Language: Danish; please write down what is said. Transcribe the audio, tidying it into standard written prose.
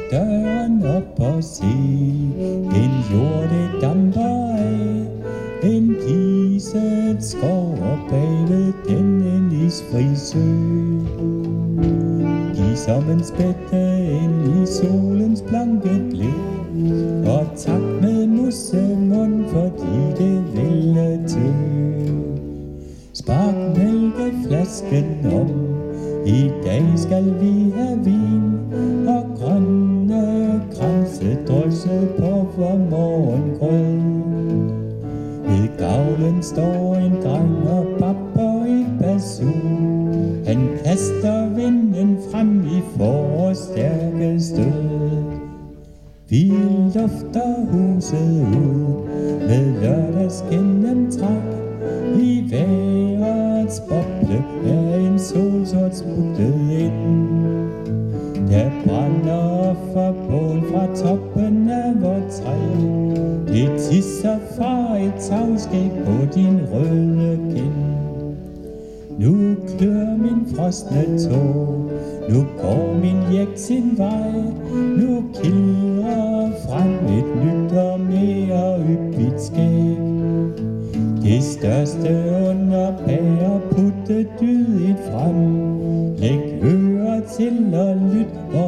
døren op og se en jord, det damper af. En diset skov og bagved den en isfri sø. Giv som en spætte ind i solens blanke glød, og tak med mussemund, fordi det ville tø. Spark mælkeflasken om, i dag skal vi have vin, og grønne kranse drøse på vor morgengrød. Ved gavlen står en dreng og babber i basun. Han kaster vinden frem i forårs stærke stød. Vi lufter huset ud med lørdags gennemtræk. I vejrets boble er en solsort smuttet ind. Der brænder for bål fra toppen af vort træ. Det tisser fra et tagskæg på din røde kind. Nu klør min frosne tog, nu går min jægt sin vej. Nu kildrer frem et nyt og mere yppigt skæg. Det største under bærer putte dydigt frem. Læg ører til og lyt,